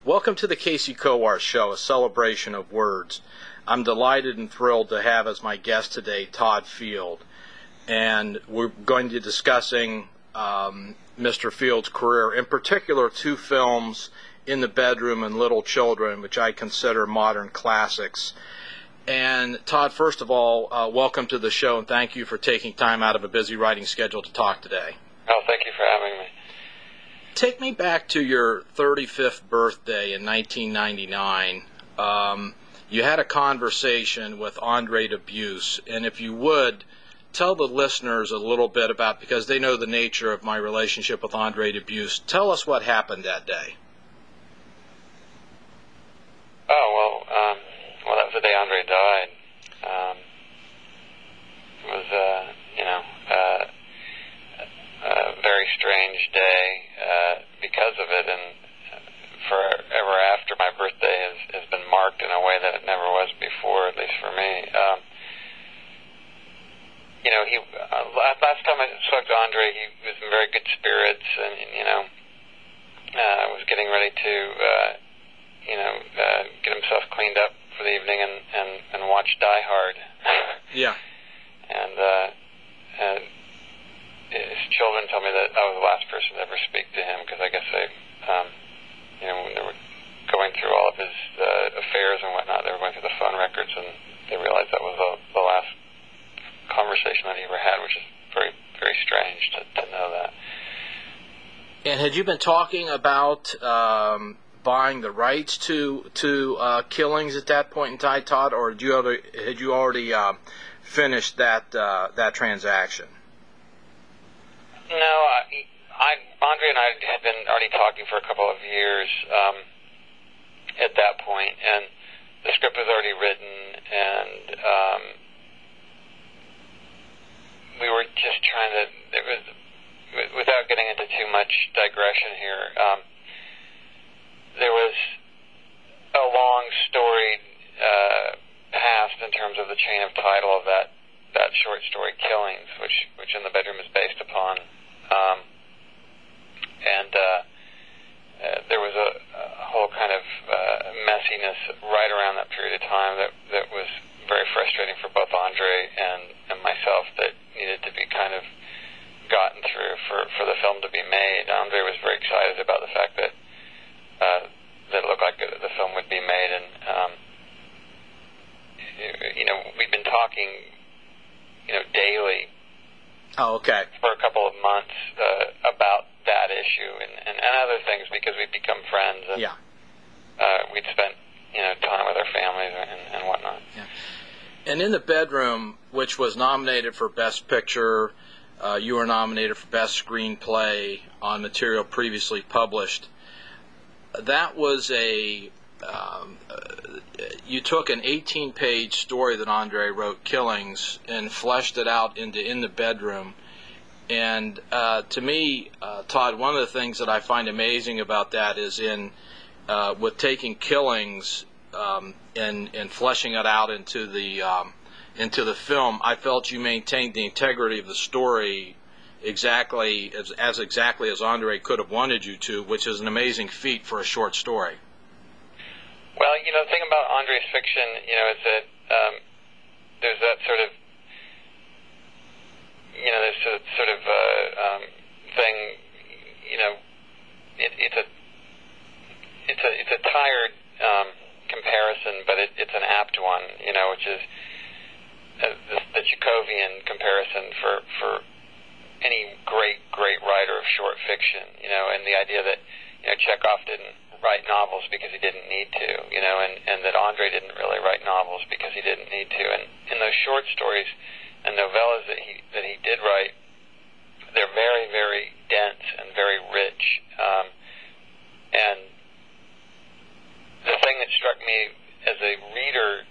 Welcome to the Casey Kowar Show, a celebration of words. I'm delighted and thrilled to have as my guest today Todd Field. And we're going to be discussing Mr. Field's career, in particular two films, In the Bedroom and Little Children, which I consider modern classics. And Todd, first of all, welcome to the show and thank you for taking time out of a busy writing schedule to talk today. Oh, thank you for having me. Take me back to your 35th birthday in 1999. You had a conversation with Andre Dubus, and if you would, tell the listeners a little bit about, because they know the nature of my relationship with Andre Dubus, tell us what happened that day. Oh, well, that was the day Andre died. It was, a very strange day because of it, and forever after, my birthday has been marked in a way that it never was before, at least for me. Last time I spoke to Andre, he was in very good spirits, and was getting ready to get himself cleaned up for the evening and watch Die Hard. Yeah. And his children told me that I was the last person to ever speak to him, because I guess they, when they were going through all of his affairs and whatnot, they were going through the phone records, and they realized that was the last conversation that he ever had, which is very, very strange to know that. And had you been talking about buying the rights to Killings at that point in time, Todd, or had you already finished that transaction? No, Andre and I had been already talking for a couple of years at that point, and the script was already written, and we were just trying to, without getting into too much digression here, there was a long storied past in terms of the chain of title of that short story Killings, which In the Bedroom is based upon. There was a whole kind of messiness right around that period of time that was very frustrating for both Andre and myself, that needed to be kind of gotten through for the film to be made. Andre was very excited about the fact that it looked like the film would be made, and we'd been talking daily. Oh, okay. For a couple of months about that issue and other things, because we'd become friends, and yeah. We'd spent time with our families and whatnot. Yeah. And In the Bedroom, which was nominated for Best Picture, you were nominated for Best Screenplay on material previously published. That was you took an 18-page story that Andre wrote, Killings, and fleshed it out into In the Bedroom. And to me, Todd, one of the things that I find amazing about that is with taking Killings and fleshing it out into the film, I felt you maintained the integrity of the story exactly as Andre could have wanted you to, which is an amazing feat for a short story. Well, the thing about Andre's fiction, is that there's that sort of, there's a sort of thing, it's a tired comparison, but it's an apt one, which is the Chekhovian comparison for any great writer of short fiction, and the idea that Chekhov didn't write novels because he didn't need to, and that Andre didn't really write novels because he didn't need to. And in those short stories and novellas that he did write, they're very, very dense and very rich. And the thing that struck me as a reader,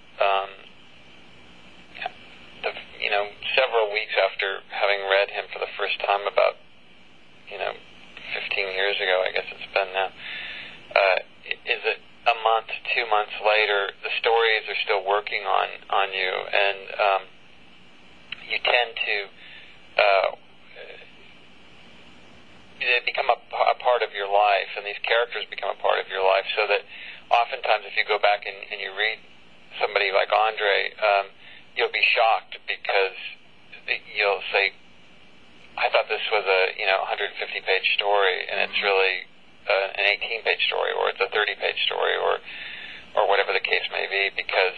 several weeks after having read him for the first time about 15 years ago, I guess it's been now, is that a month, 2 months later, the stories are still working on you, and you tend to they become a part of your life, and these characters become a part of your life, so that oftentimes if you go back and you read somebody like Andre, you'll be shocked because you'll say, I thought this was a 150-page story, and it's really an 18-page story, or it's a 30-page story, or whatever the case may be, because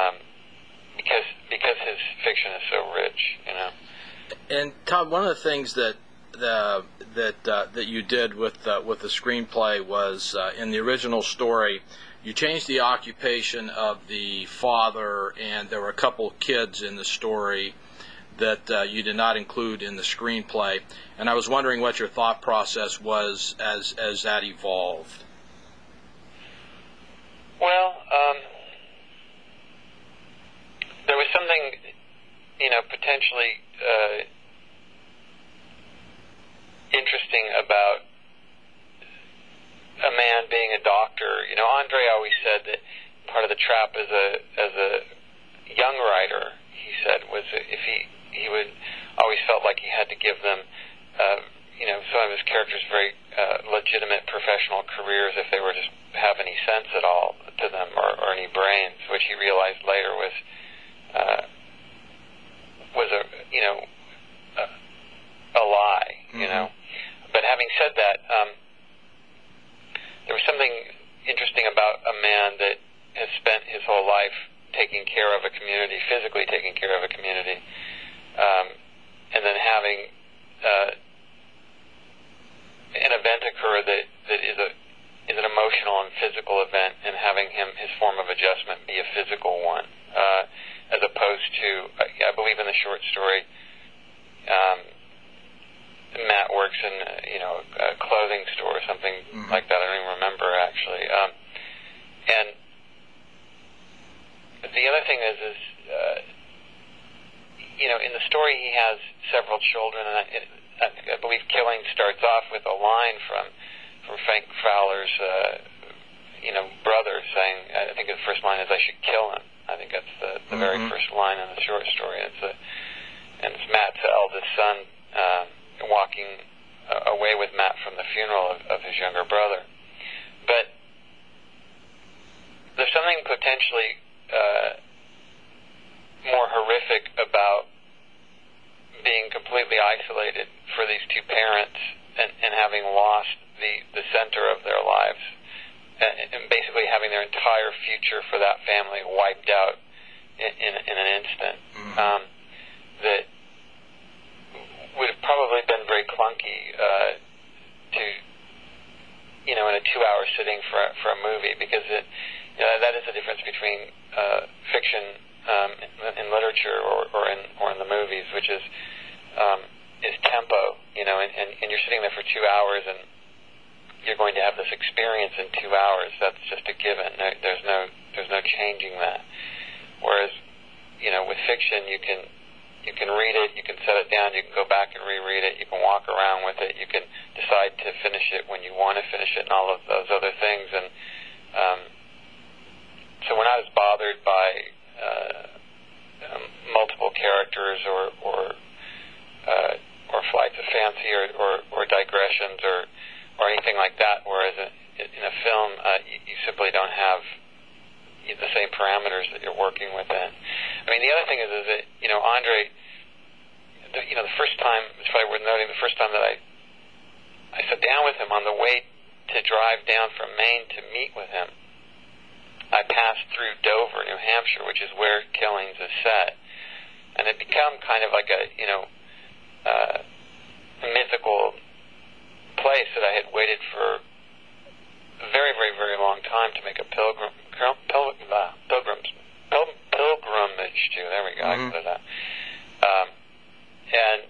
his fiction is so rich, And Todd, one of the things that you did with the screenplay was in the original story, you changed the occupation of the father, and there were a couple of kids in the story that you did not include in the screenplay. And I was wondering what your thought process was as that evolved. Well, there was something, potentially interesting about a man being a doctor. Andre always said that part of the trap as a young writer, he said, was if he would always felt like he had to give them, some of his characters very legitimate professional careers if they were just have any sense at all to them, or any brains, which he realized later was a lie, But having said that, there was something interesting about a man that has spent his whole life taking care of a community, physically taking care of a community, and then having an event occur that is an emotional and physical event, and having his form of adjustment be a physical one, as opposed to, I believe in the short story, Matt works in a clothing store or something like that. I don't even remember actually. And the other thing is in the story he has several children, and I believe Killing starts off with a line from Frank Fowler's brother saying, I think the first line is, "I should kill him." I think that's the very first line in the short story. And it's Matt's eldest son walking away with Matt from the funeral of his younger brother. But there's something potentially more horrific about being completely isolated for these two parents and having lost the center of their lives, and basically having their entire future for that family wiped out in an instant. That would have probably been very clunky to, in a 2-hour sitting for a movie, because that is the difference between fiction in literature or in the movies, which is tempo, and you're sitting there for 2 hours, and you're going to have this experience in 2 hours. That's just a given. There's no changing that. Whereas, with fiction, you can read it, you can set it down, you can go back and reread it, you can walk around with it, you can decide to finish it when you want to finish it, and all of those other things. And so when I was bothered by multiple characters or flights of fancy or digressions or anything like that, whereas in a film you simply don't have the same parameters that you're working within. I mean, the other thing is that Andre, the first time, it's probably worth noting, the first time that I sat down with him on the way to drive down from Maine to meet with him, I passed through Dover, New Hampshire, which is where Killings is set, and it become kind of like a mythical place that I had waited for a very, very, very long time to make a pilgrimage to. There we go. I can do that. And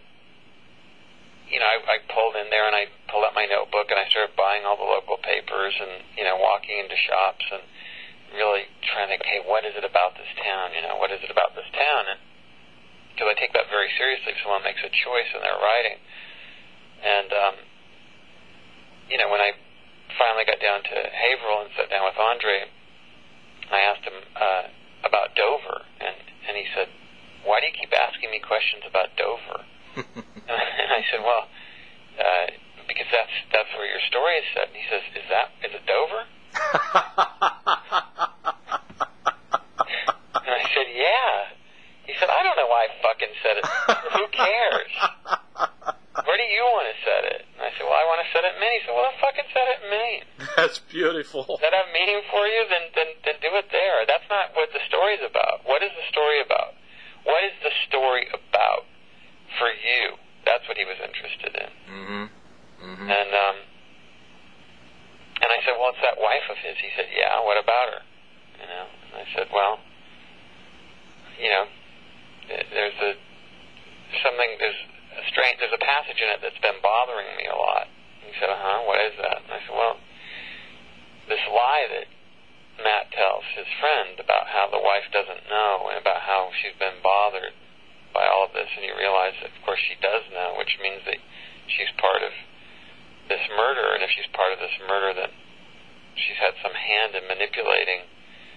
I pulled in there and I pulled out my notebook and I started buying all the local papers and walking into shops and really trying to think, hey, what is it about this town? What is it about this town? And because I take that very seriously if someone makes a choice in their writing. And when I finally got down to Haverhill and sat down with Andre, I asked him about Dover, and he said, "Why do you keep asking me questions about Dover?" And I said, "Well, because that's where your story is set. And he says, is it Dover? And I said, yeah. He said, I don't know why I fucking said it. Who cares? Where do you want to set it? And I said, well, I want to set it in Maine. He said, well, then fucking set it in Maine. That's beautiful. Does that have meaning for you? Then do it there. That's not what the story's about. What is the story about? What is the story about for you? That's what he was interested in. Mm-hmm. Mm-hmm. And I said, well, it's that wife of his. He said, yeah, what about her? You know? And I said, well, you know, there's a passage in it that's been bothering me a lot. And he said, what is that? And I said, well, this lie that Matt tells his friend about how the wife doesn't know and about how she's been bothered by all of this, and you realize that, of course, she does know, which means that she's part of this murder, and if she's part of this murder, then she's had some hand in manipulating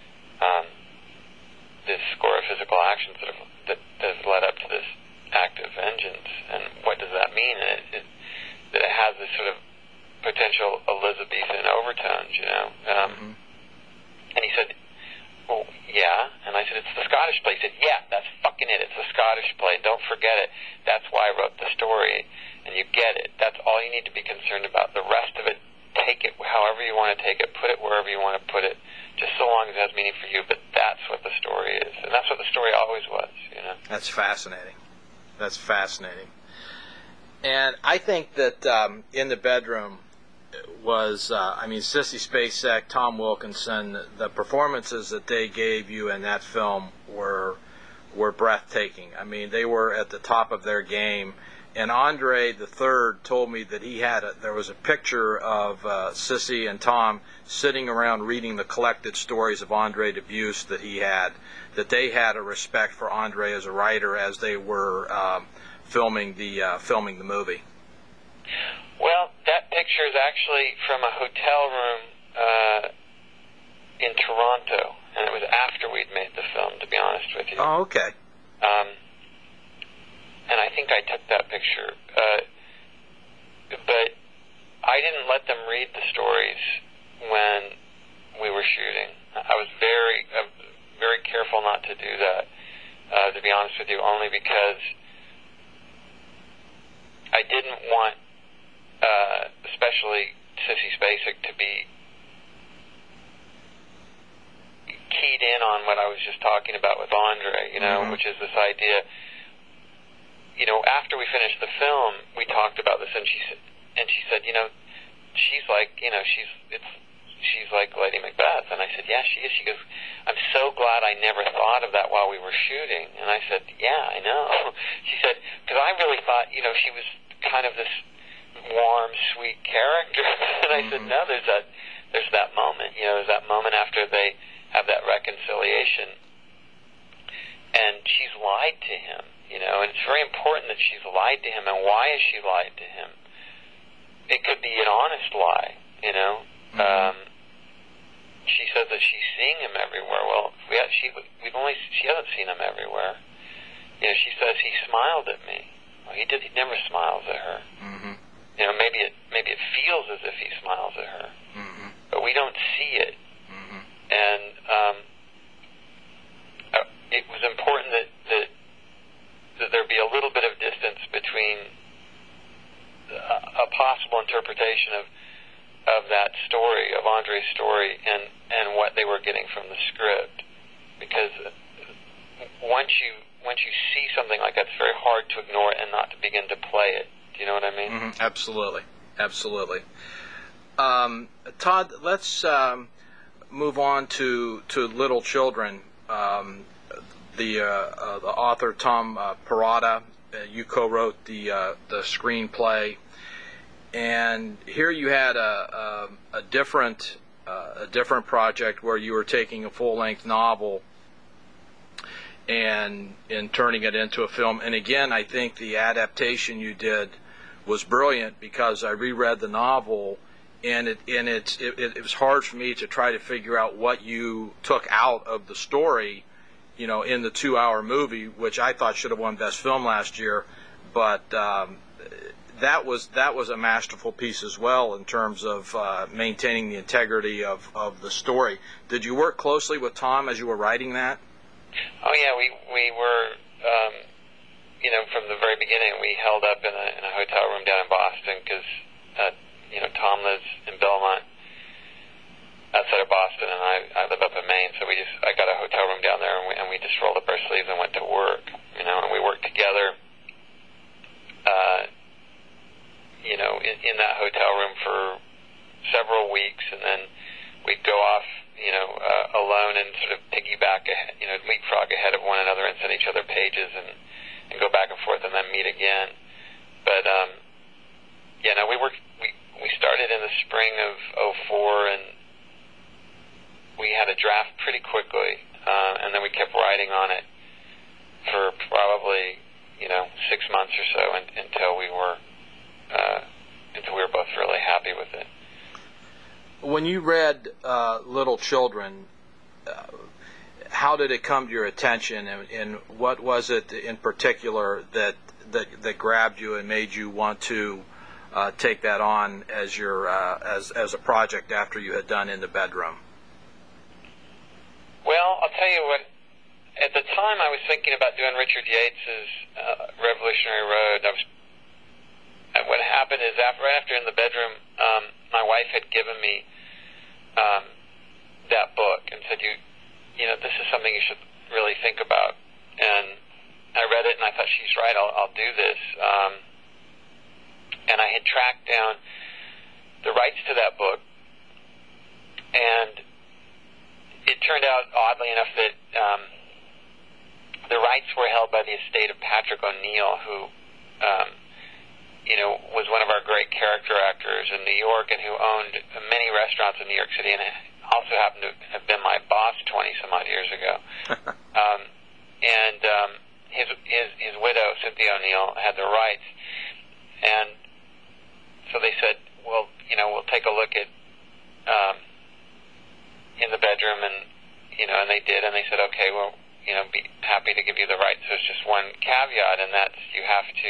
this score of physical actions that has led up to this act of vengeance. And what does that mean? That it has this sort of potential Elizabethan overtones, you know. And he said, well, yeah. And I said, it's the Scottish play. He said, yeah, that's fucking it. It's the Scottish play. Don't forget it. That's why I wrote the story. And you get it. That's all you need to be concerned about. The rest of it, take it however you want to take it. Put it wherever you want to put it. Just so long as it has meaning for you. But that's what the story is. And that's what the story always was, you know. That's fascinating. That's fascinating. And I think that In the Bedroom was, Sissy Spacek, Tom Wilkinson, the performances that they gave you in that film were breathtaking. I mean, they were at the top of their game. And Andre III told me that there was a picture of Sissy and Tom sitting around reading the collected stories of Andre Dubus that he had, that they had a respect for Andre as a writer as they were filming the movie. Well, that picture is actually from a hotel room in Toronto, and it was after we'd made the film, to be honest with you. Oh, okay. And I think I took that picture. But I didn't let them read the stories when we were shooting. I was very, very careful not to do that, to be honest with you, only because I didn't want, especially Sissy Spacek, to be keyed in on what I was just talking about with Andre, you know, which is this idea. You know, after we finished the film, we talked about this, and she said, you know, she's like Lady Macbeth, and I said, yeah, she is. She goes, I'm so glad I never thought of that while we were shooting, and I said, yeah, I know. She said, because I really thought, you know, she was kind of this warm, sweet character, and I said, no, there's that moment, you know, there's that moment after they have that reconciliation, and she's lied to him. You know, and it's very important that she's lied to him. And why has she lied to him? It could be an honest lie, you know. She says that she's seeing him everywhere. Well, she hasn't seen him everywhere. You know, she says he smiled at me. Well, he never smiles at her. You know, maybe it feels as if he smiles at her, but we don't see it. And it was important that there be a little bit of distance between a possible interpretation of that story, of Andre's story, and what they were getting from the script. Because once you see something like that, it's very hard to ignore it and not to begin to play it. Do you know what I mean? Absolutely. Todd, let's move on to Little Children. The author Tom Perrotta, you co-wrote the screenplay, and here you had a different project where you were taking a full-length novel and turning it into a film. And again, I think the adaptation you did was brilliant, because I reread the novel, and it was hard for me to try to figure out what you took out of the story, you know, in the 2-hour movie, which I thought should have won Best Film last year. But that was a masterful piece as well in terms of maintaining the integrity of the story. Did you work closely with Tom as you were writing that? Oh yeah, we were. From the very beginning, we held up in a hotel room down in Boston because Tom lives in Belmont, outside of Boston, and I live up in Maine. So I got a hotel room down there, and we just rolled up our sleeves and went to work. And we worked together. In that hotel room for several weeks, and then we'd go off, alone and sort of piggyback, leapfrog ahead of one another and send each other pages and go back and forth and then meet again. But we started in the spring of '04, and we had a draft pretty quickly, and then we kept writing on it for probably 6 months or so until we were both really happy with it. When you read Little Children, how did it come to your attention, and what was it in particular that grabbed you and made you want to take that on as your as a project after you had done In the Bedroom? Well, I'll tell you what. At the time, I was thinking about doing Richard Yates's Revolutionary Road. What happened is right after In the Bedroom, my wife had given me that book and said, this is something you should really think about. And I read it and I thought, she's right, I'll do this. And I had tracked down the rights to that book, and it turned out, oddly enough, that the rights were held by the estate of Patrick O'Neill, who was one of our great character actors in New York and who owned many restaurants in New York City, and also happened to have been my boss 20-some odd years ago. His widow, Cynthia O'Neill, had the rights. And so they said, well, we'll take a look at In the Bedroom, and they did, and they said, okay, well, be happy to give you the rights. There's just one caveat, and that's you have to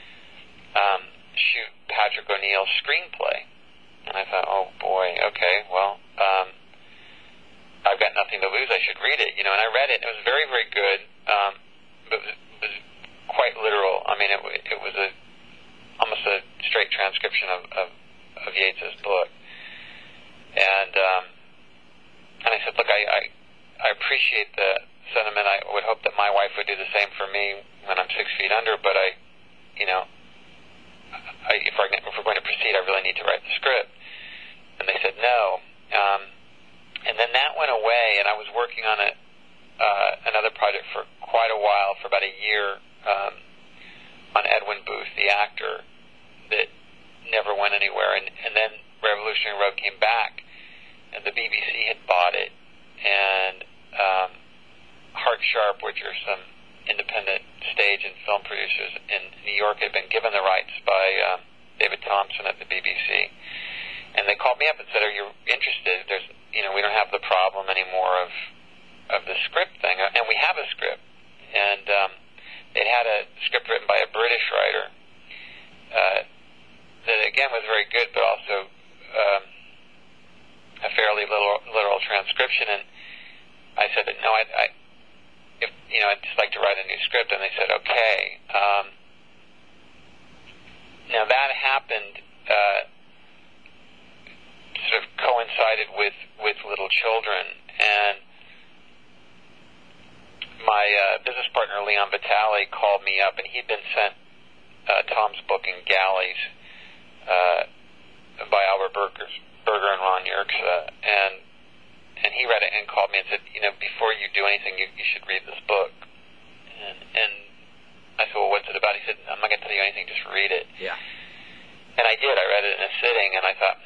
shoot Patrick O'Neill's screenplay. And I thought, oh boy, okay, well, I've got nothing to lose. I should read it, And I read it. It was very, very good, but it was quite literal. I mean, it was almost a straight transcription of Yates's book. And I said, look, I appreciate the sentiment. I would hope that my wife would do the same for me when I'm 6 feet under, but if we're going to proceed, I really need to write the script. And they said no. And then that went away, and I was working on another project for quite a while, for about a year, on Edwin Booth, the actor, that never went anywhere. And then Revolutionary Road came back, and the BBC had bought it, and Hart Sharp, which are some independent stage and film producers in New York, had been given the rights by David Thompson at the BBC. And they called me up and said, are you interested? We don't have the problem anymore of the script thing. And we have a script. And it had a script written by a British writer that, again, was very good, but also a fairly literal transcription. And I said, no, I'd just like to write a new script. And they said, okay. Now, that happened sort of coincided with Little Children, and my business partner Leon Vitale called me up, and he'd been sent Tom's book in Galleys by Albert Berger and Ron Yerxa, and he read it and called me and said, before you do anything, you should read this book. And I said, well, what's it about? He said, I'm not going to tell you anything, just read it. Yeah. And I did. I read it in a sitting, and I thought,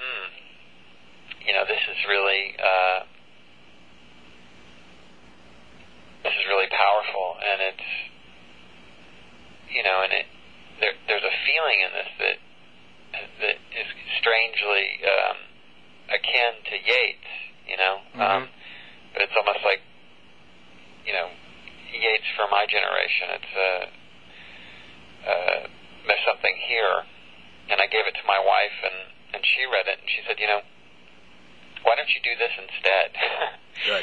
this is really powerful, and it's, there's a feeling in this that is strangely akin to Yates, but it's almost like, Yates for my generation. It's there's something here, instead. Good.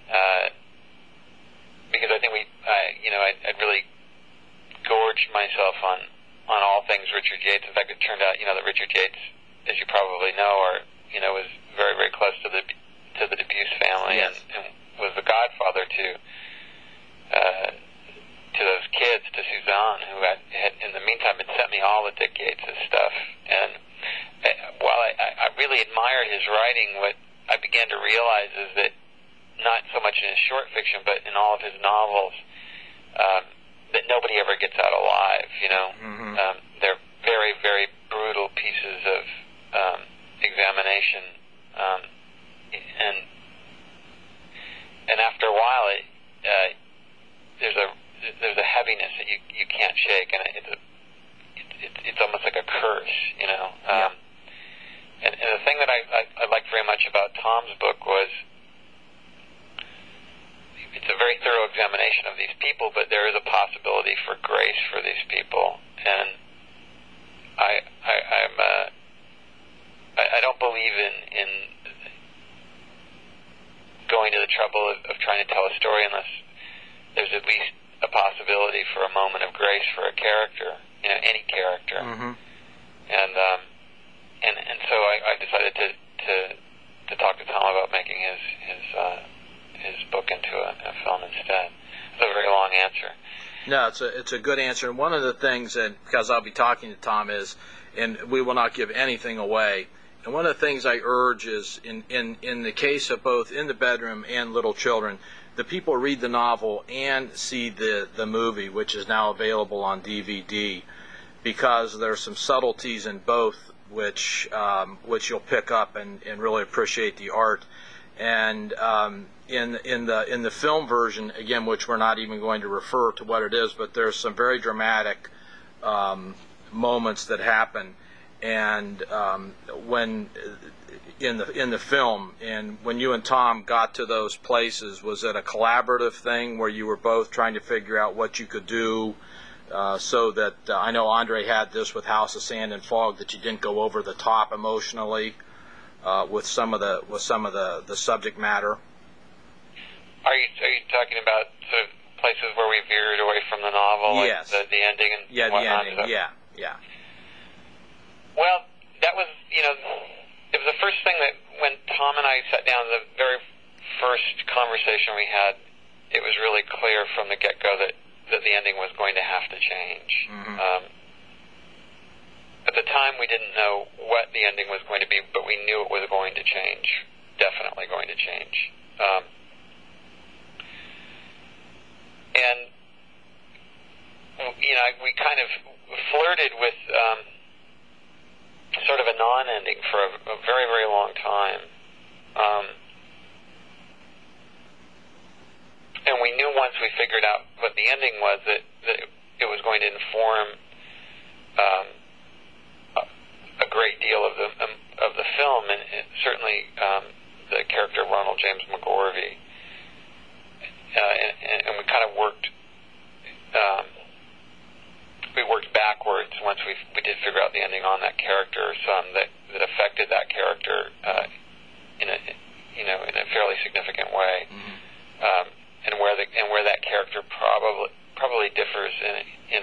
Because I think I'd really gorged myself on all things Richard Yates. In fact, it turned out, that Richard Yates, as you probably know, was very, very close to the Dubuque family, Yes. and was the godfather to those kids, to Suzanne, who had in the meantime had sent me all of Dick Yates' stuff. And while I really admired his writing, what I began to realize is that not so much in his short fiction, but in all of his novels, that nobody ever gets out alive. Mm-hmm. They're very, very brutal pieces of examination, and after a while, there's a heaviness that you can't shake, and it's almost like a curse, Yeah. And the thing that I liked very much about Tom's book was it's a very thorough examination of these people, but there is a possibility for grace for these people, and I don't believe in going to the trouble of trying to tell a story unless there's at least a possibility for a moment of grace for a character, any character. Mm-hmm. And so I decided to talk to Tom about making his book into a film instead. It's a very long answer. No, it's a good answer. And one of the things, that because I'll be talking to Tom, is, and we will not give anything away, and one of the things I urge is, in the case of both In the Bedroom and Little Children, the people read the novel and see the movie, which is now available on DVD, because there's some subtleties in both which you'll pick up and really appreciate the art. And in the film version, again, which we're not even going to refer to what it is, but there's some very dramatic moments that happen, and when in the film, and when you and Tom got to those places, was it a collaborative thing where you were both trying to figure out what you could do, so that I know Andre had this with House of Sand and Fog, that you didn't go over the top emotionally with some of the subject matter? Are you talking about sort of places where we veered away from the novel? Yes. Like the ending and Yeah, whatnot? the ending. Yeah. Well, that was, it was the first thing that when Tom and I sat down, the very first conversation we had, it was really clear from the get-go that the ending was going to have to change. Mm-hmm. At the time, we didn't know what the ending was going to be, but we knew it was going to change, definitely going to change. And, we kind of flirted with sort of a non-ending for a very, very long time. And we knew once we figured out what the ending was that it was going to inform a great deal of the film, and certainly the character of Ronald James McGorvey. And we kind of worked backwards once we did figure out the ending on that character, some that affected that character in a fairly significant way. Mm-hmm. And where that character probably differs in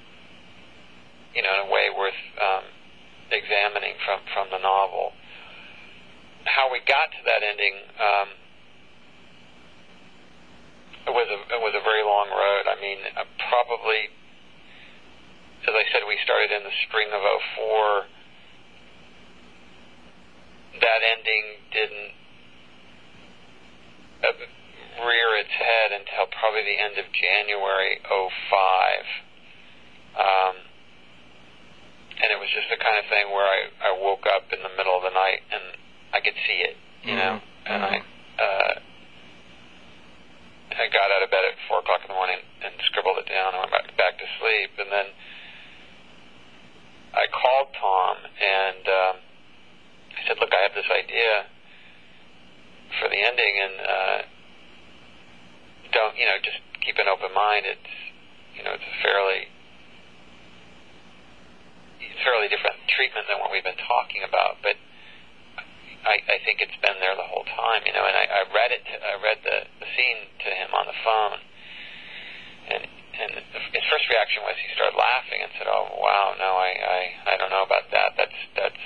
a way worth examining from the novel. How we got to that ending, it was a very long road. I mean, probably, as I said, we started in the spring of '04. That ending didn't rear its head until probably the end of January '05. And it was just the kind of thing where I woke up in the middle of the night and I could see it, and I got out of bed at 4 o'clock in the morning and scribbled it down and went back to sleep. And then I called Tom and I said, look, I have this idea for the ending, and don't, just keep an open mind. It's a fairly different treatment than what we've been talking about, but I think it's been there the whole time, you know. And I read it. I read the scene to him on the phone, and his first reaction was he started laughing and said, "Oh wow, no, I don't know about that. That's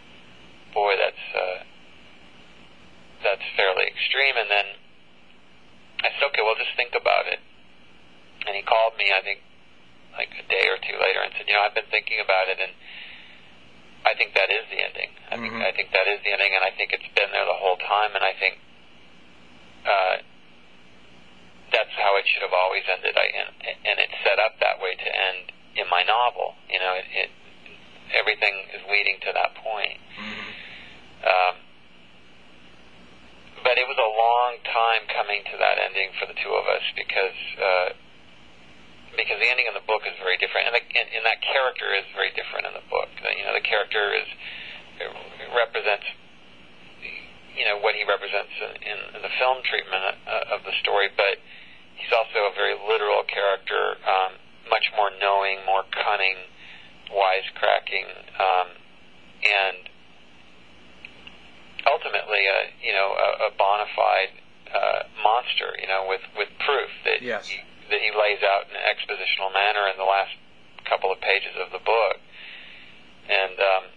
fairly extreme." And then I said, "Okay, well, just think about it." And he called me, I think, like a day or two later, and said, "You know, I've been thinking about it, and I think that is the ending. I think that is the ending, and I think it's been there the whole time, and I think that's how it should have always ended. And it's set up that way to end in my novel. You know, everything is leading to that point." But it was a long time coming to that ending for the two of us because the ending in the book is very different, and that character is very different in the book. You know, the character represents, you know, what he represents in the film treatment of the story, but he's also a very literal character, much more knowing, more cunning, wisecracking, and ultimately a bona fide monster, you know, with proof that Yes. that he lays out in an expositional manner in the last couple of pages of the book. And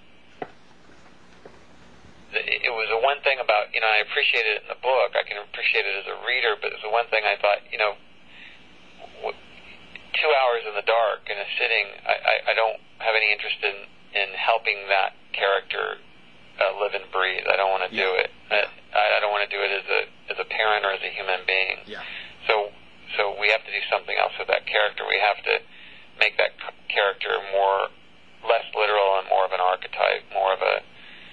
it was the one thing about, you know, I appreciated it in the book. I can appreciate it as a reader, but it was the one thing I thought, you know, 2 hours in the dark in a sitting, I don't have any interest in helping that character live and breathe. I don't want to do it. I don't want to do it as a parent or as a human being. Yeah. So we have to do something else with that character. We have to make that character less literal and more of an archetype, more of a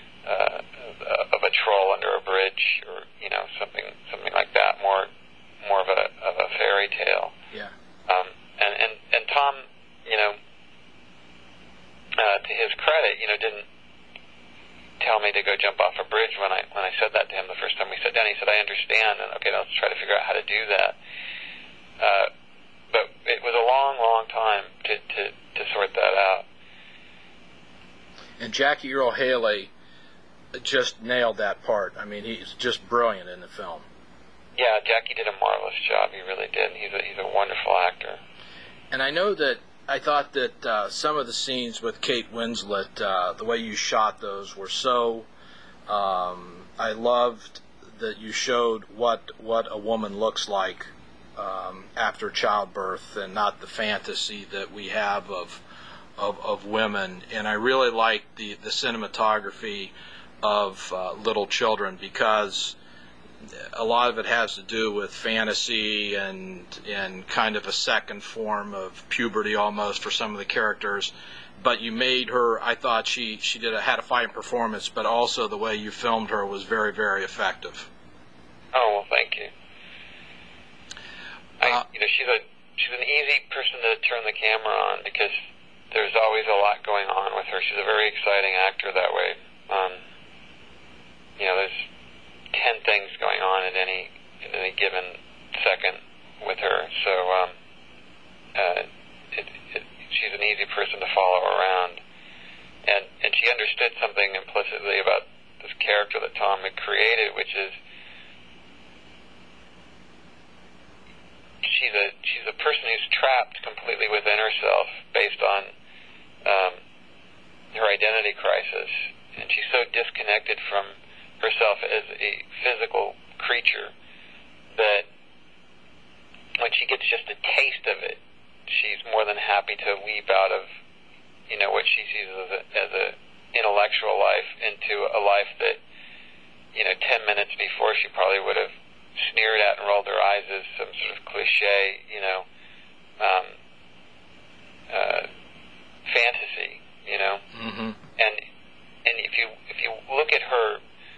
troll under a bridge, or, you know, something like that. More of a fairy tale. Yeah. And Tom, you know, to his credit, you know, didn't tell me to go jump off a bridge when I said that to him the first time we sat down. He said, "I understand, and okay, let's try to figure out how to do that." But it was a long time to sort that out. And Jackie Earle Haley just nailed that part. I mean, he's just brilliant in the film. Yeah, Jackie did a marvelous job. He really did. He's a wonderful actor. And I know that I thought that some of the scenes with Kate Winslet, the way you shot those were so. I loved that you showed what a woman looks like after childbirth, and not the fantasy that we have of women. And I really liked the cinematography of Little Children, because a lot of it has to do with fantasy and kind of a second form of puberty almost for some of the characters. But you made her, I thought she had a fine performance, but also the way you filmed her was very, very effective. Oh, well, thank you. You know, she's an easy person to turn the camera on, because there's always a lot going on with her. She's a very exciting actor that way. You know, there's 10 things going on at any given second with her. So she's an easy person to follow around. And she understood something implicitly about this character that Tom had created, which is she's a person who's trapped completely within herself based on her identity crisis. And she's so disconnected from herself as a physical creature that when she gets just a taste of it, she's more than happy to leap out of, you know, what she sees as a intellectual life into a life that, you know, 10 minutes before she probably would have sneered at and rolled her eyes as some sort of cliche, you know, fantasy, you know. Mm-hmm. And if you look at her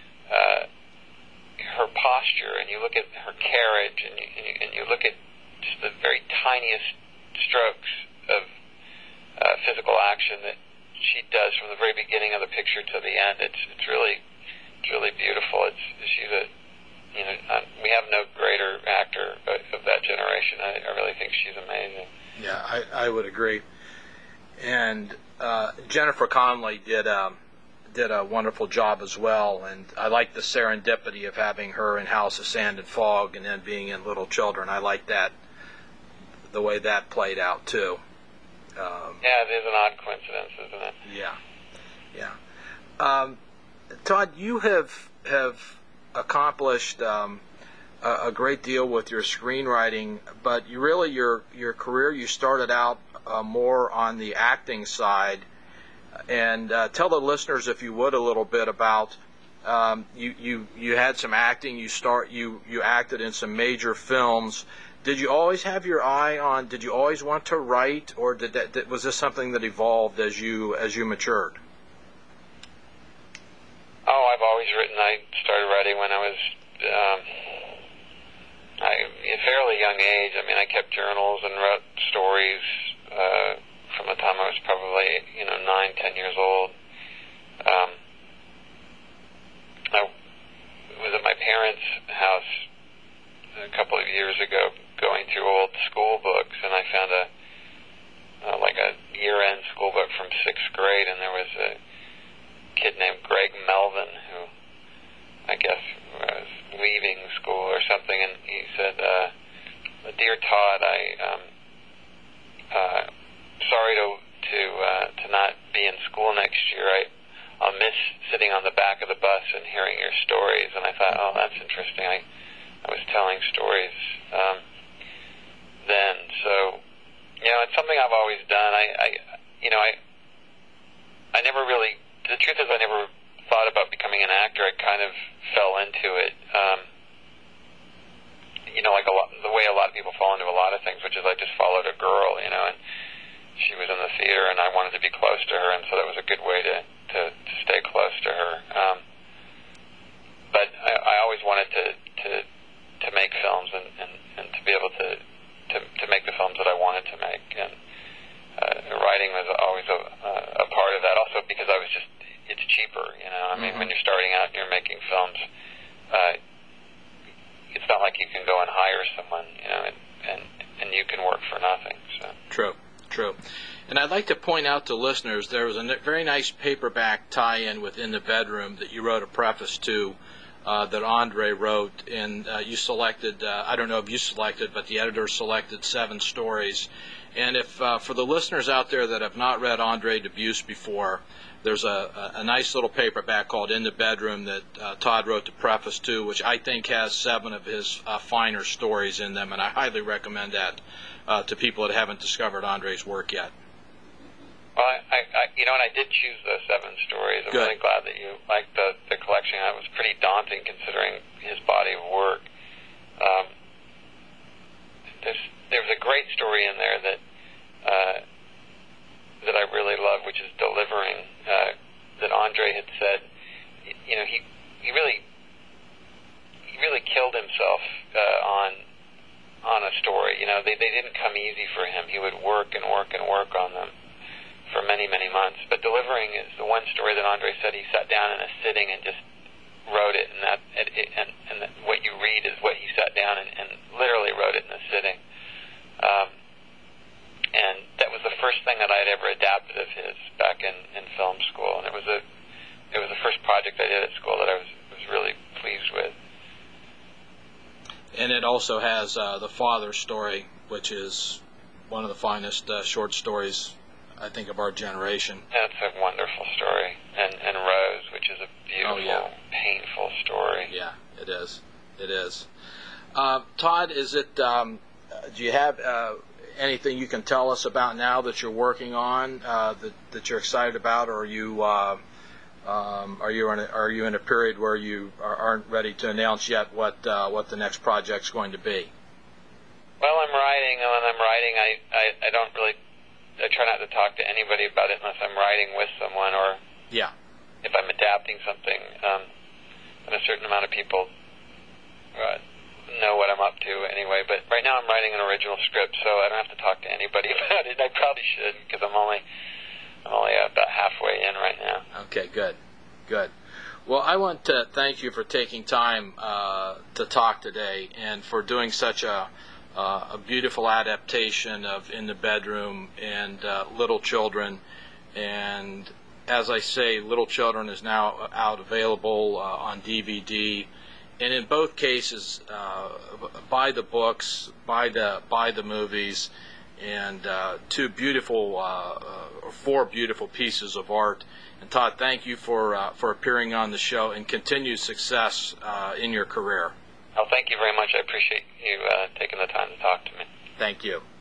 posture, and you look at her carriage, and you look at just the very tiniest strokes of physical action that she does from the very beginning of the picture to the end, it's really beautiful. She's a, you know, we have no greater actor of that generation. I really think she's amazing. Yeah, I would agree. And Jennifer Connelly did did a wonderful job as well. And I like the serendipity of having her in House of Sand and Fog and then being in Little Children. I like that, the way that played out too. Yeah, it is an odd coincidence, isn't it? Yeah. Todd, you have accomplished a great deal with your screenwriting, but you really your career, you started out more on the acting side. And tell the listeners, if you would, a little bit about you had some acting. You acted in some major films. Did you always have your eye on? Did you always want to write, or was this something that evolved as you matured? Oh, I've always written. I started writing when I was a fairly young age. I mean, I kept journals and wrote stories from the time I was probably 9, 10 years old. I was at my parents' house a couple of years ago, going through old school books, and I found a year-end school book from 6th grade, and there was a kid named Greg Melvin who I guess was leaving school or something, and he said, "Dear Todd, sorry to not be in school next year. I'll miss sitting on the back of the bus and hearing your stories." And I thought, oh, that's interesting. I was telling stories then, so it's something I've always done. I never really. The truth is, I never thought about becoming an actor. I kind of fell into it. The way a lot of people fall into a lot of things, which is I just followed a girl, and she was in the theater, and I wanted to be close to her, and so that was a good way to stay close to her. But I always wanted to make films and to be able to make the films that I wanted to make, and writing was always a part of that. Also because it's cheaper, I mean, when you're starting out and you're making films, it's not like you can go and hire someone, and you can work for nothing. So. True. And I'd like to point out to listeners, there was a very nice paperback tie-in within the bedroom that you wrote a preface to, that Andre wrote, and you selected, I don't know if you selected, but the editor selected 7 stories. And if for the listeners out there that have not read Andre Dubus before, there's a nice little paperback called In the Bedroom that Todd wrote the preface to, which I think has 7 of his finer stories in them, and I highly recommend that to people that haven't discovered Andre's work yet. Well, I did choose those 7 stories. I'm Good. really glad that you liked the collection. It was pretty daunting considering his body of work. There's a great story in there that I really love, which is Delivering, that Andre had said, he really killed himself on a story. They didn't come easy for him. He would work and work and work on them for many, many months. But Delivering is the one story that Andre said he sat down in a sitting and just wrote it, and what you read is what he sat down and literally wrote it in a sitting. And that was the first thing that I had ever adapted of his back in film school, and it was the first project I did at school that I was really pleased with. And it also has the Father story, which is one of the finest short stories, I think, of our generation. That's a wonderful story. And Rose, which is a beautiful, painful story. Yeah, it is. It is. Todd, is it? Do you have anything you can tell us about now that you're working on that you're excited about, or are you in a period where you aren't ready to announce yet what the next project's going to be? Well, I'm writing, and when I'm writing, I don't really. I try not to talk to anybody about it unless I'm writing with someone, or if I'm adapting something. And a certain amount of people know what I'm up to anyway. But right now I'm writing an original script, so I don't have to talk to anybody about it. I probably should, because I'm only about halfway in right now. Okay, good. Well, I want to thank you for taking time to talk today, and for doing such a beautiful adaptation of In the Bedroom and Little Children, and as I say, Little Children is now out available on DVD. And in both cases, buy the books, buy the movies, and four beautiful pieces of art. And Todd, thank you for appearing on the show, and continued success in your career. Oh, thank you very much. I appreciate you taking the time to talk to me. Thank you.